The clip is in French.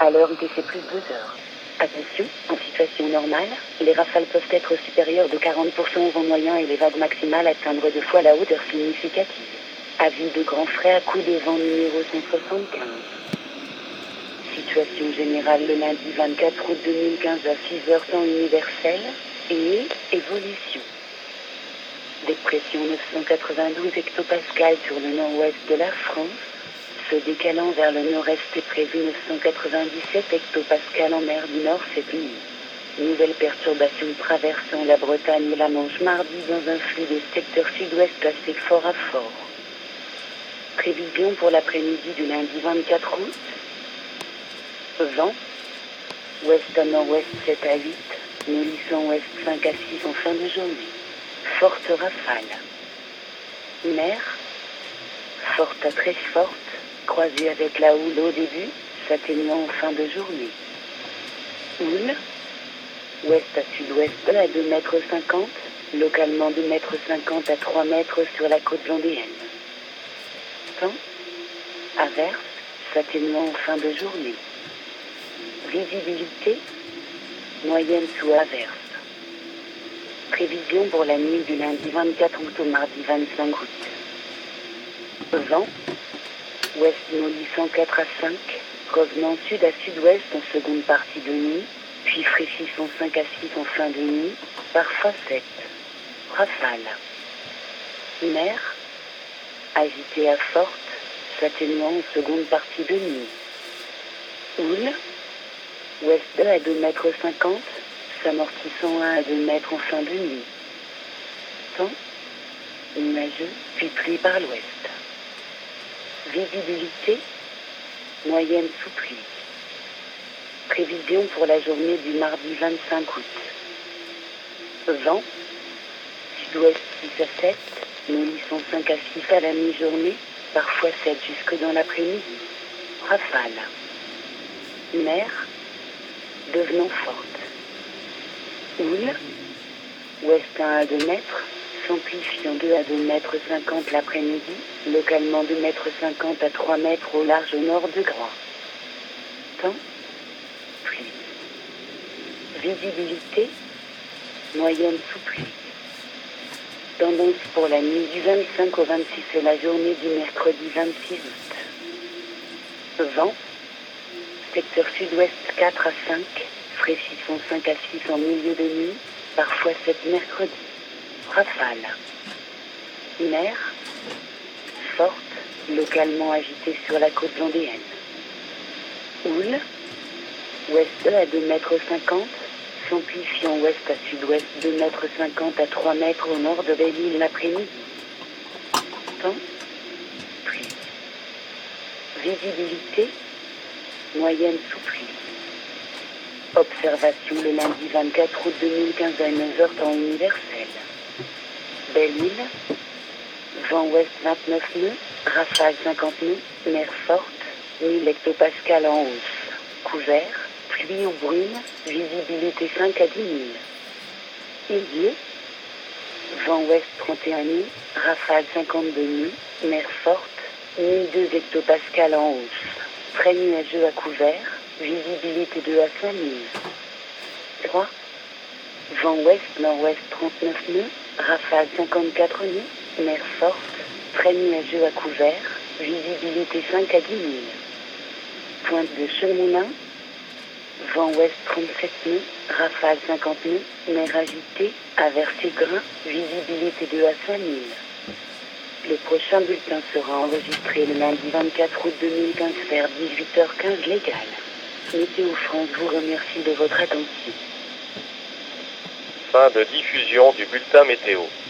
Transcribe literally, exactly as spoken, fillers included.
À l'heure U T C plus deux heures. Attention, en situation normale, les rafales peuvent être supérieures de quarante pour cent au vent moyen et les vagues maximales atteindre deux fois la hauteur significative. Avis de grand frais à coup de vent numéro cent soixante-quinze. Situation générale le lundi vingt-quatre août deux mille quinze à six heures temps universel. Et évolution. Dépression neuf cent quatre-vingt-douze hectopascales sur le nord-ouest de la France. Se décalant vers le nord-est est prévu neuf cent quatre-vingt-dix-sept hectopascales en mer du Nord cette nuit. Nouvelle perturbation traversant la Bretagne et la Manche mardi dans un flux de secteur sud-ouest assez fort à fort. Prévision pour l'après-midi du lundi vingt-quatre août. Vent. Ouest à nord-ouest sept à huit. Nourrissant ouest cinq à six en fin de journée. Forte rafale. Mer. Forte à très forte, croisée avec la houle au début, s'atténuant en fin de journée. Houle. Ouest à sud-ouest à deux mètres cinquante, localement deux mètres cinquante à trois mètres sur la côte vendéenne. Temps. Averse, s'atténuant en fin de journée. Visibilité. Moyenne sous averse. Prévision pour la nuit du lundi vingt-quatre août au mardi vingt-cinq août. Vent. Ouest nourrissant quatre à cinq, revenant sud à sud-ouest en seconde partie de nuit, puis fraîchissant cinq à six en fin de nuit, parfois sept. Rafale. Mer. Agitée à forte, s'atténuant en seconde partie de nuit. Houle. Ouest deux à deux mètres cinquante, s'amortissant un à deux mètres en fin de nuit. Temps. Nuageux, puis pluie par l'ouest. Visibilité. Moyenne sous pluie. Prévision pour la journée du mardi vingt-cinq août. Vent. Sud-ouest six à sept, nourrissant cinq à six à la mi-journée, parfois sept jusque dans l'après-midi. Rafale. Mer. Devenant forte. Houle. Ouest un à deux mètres, s'amplifiant deux à deux mètres cinquante l'après-midi, localement deux mètres cinquante à trois mètres au large au nord de Groix. Temps. Pluie. Visibilité. Moyenne sous pluie. Tendance pour la nuit du vingt-cinq au vingt-six et la journée du mercredi vingt-six août. Vent. Secteur sud-ouest quatre à cinq, fraîchissant cinq à six en milieu de nuit, parfois sept mercredi. Rafale. Mer. Forte, localement agitée sur la côte vendéenne. Houle. Ouest deux à deux mètres cinquante, s'amplifiant ouest à sud-ouest deux mètres cinquante à trois mètres au nord de Belle-Île l'après-midi. Temps. Pluie. Visibilité. Moyenne sous pluie. Observation le lundi vingt-quatre août deux mille quinze à neuf heures temps universel. Belle-Île. Vent ouest vingt-neuf nœuds, rafale cinquante nœuds, mer forte, mille hectopascales en hausse. Couvert, pluie ou brune, visibilité cinq à dix mille. Milieu. Vent ouest trente et un nœuds, rafale cinquante-deux nœuds, mer forte, mille deux hectopascales en hausse. Très nuageux à couvert, visibilité deux à cinq mille. trois. Vent ouest-nord-ouest trente-neuf nœuds, rafale cinquante-quatre nœuds, mer forte, très nuageux à couvert, visibilité cinq à dix mille. Pointe de Chemoulin. Vent ouest trente-sept nœuds, rafale cinquante nœuds, mer agitée, averse grain, visibilité deux à cinq mille. Le prochain bulletin sera enregistré le lundi vingt-quatre août deux mille quinze vers dix-huit heures quinze légal. Météo France vous remercie de votre attention. Fin de diffusion du bulletin météo.